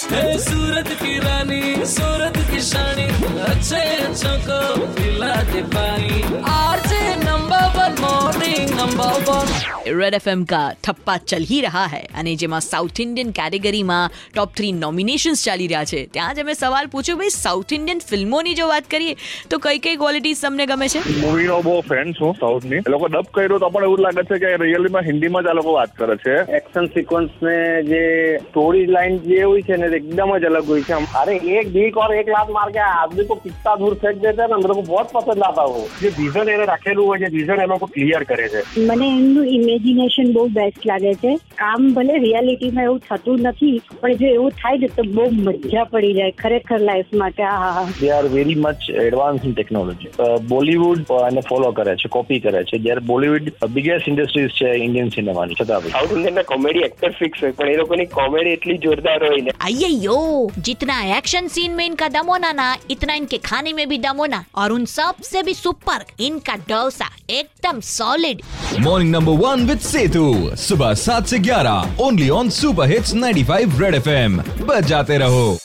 सूरत की रानी, सूरत की शानी, अच्छे अच्छों को पिला दे पानी। RJ number 1 morning number 1 red FM કા થપ્પા ચલ હી રહા હૈ અને જેમાં સાઉથ ઇન્ડિયન કેટેગરીમાં ટોપ 3 નોમિનેશન્સ ચાલી રહ્યા છે. ત્યાં જ મેં સવાલ પૂછ્યો, ભાઈ સાઉથ ઇન્ડિયન ફિલ્મોની જો વાત કરીએ તો કઈ કઈ ક્વોલિટીઝ તમને ગમે છે? મૂવીનો બહુ ફેન છું સાઉથની. એ લોકો ડબ કર્યો તો પણ એવું લાગે છે કે રિયલીમાં હિન્દીમાં જ આ લોકો વાત કરે છે. एक्शन सीक्वेंस में जे स्टोरी लाइन जे हुई है ना एकदम જ अलग हुई है. अरे एक बीक और एक लात मार के आदमी को कितना दूर फेंक देते हैं ना, मेरे को बहुत पसंद आता वो. જે વિઝન એને રાખેલું હોય, જે વિઝન એ લોકો ક્લિયર કરે છે. મને એમનું ઇમેજિનેશન બહુ બેસ્ટ લાગે છે. કામ ભલે રિયાલિટીમાં એવું થતું નથી, પણ જો એવું થાય ને તો બહુ મજા પડી જાય ખરેખર લાઈફમાં કે હા. They are very much advance in technology. Bollywood એને ફોલો કરે છે, કોપી કરે છે. જ્યારે બોલીવુડ બિગેસ્ટ ઇન્ડસ્ટ્રીઝ છે ઇન્ડિયન સિનેમાની. છતાં south Indian comedy actor fix है, पर ये लोगों की कॉमेडी इतनी जोरदार हुई है. अय्यो, जितना एक्शन सीन में इनका दम होना ना, इतना इनके खाने में भी दम होना. और उन सब से भी सुपर इनका डोसा एकदम solid. Morning number 1 with Setu, सुबह 7 से 11 only on super hits 95 red FM. बजाते रहो.